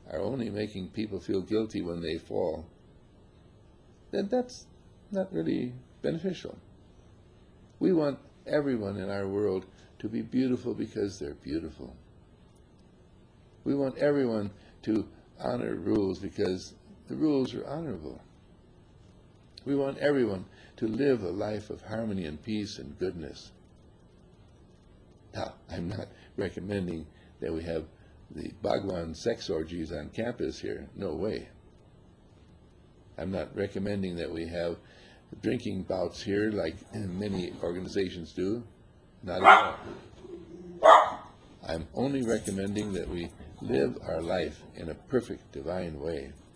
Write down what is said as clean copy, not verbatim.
are only making people feel guilty when they fall, then that's not really beneficial. We want everyone in our world to be beautiful because they're beautiful. We want everyone to honor rules because the rules are honorable. We want everyone to live a life of harmony and peace and goodness. Now, I'm not recommending that we have the Bhagwan sex orgies on campus here. No way. I'm not recommending that we have drinking bouts here like many organizations do. Not at all. I'm only recommending that we live our life in a perfect divine way.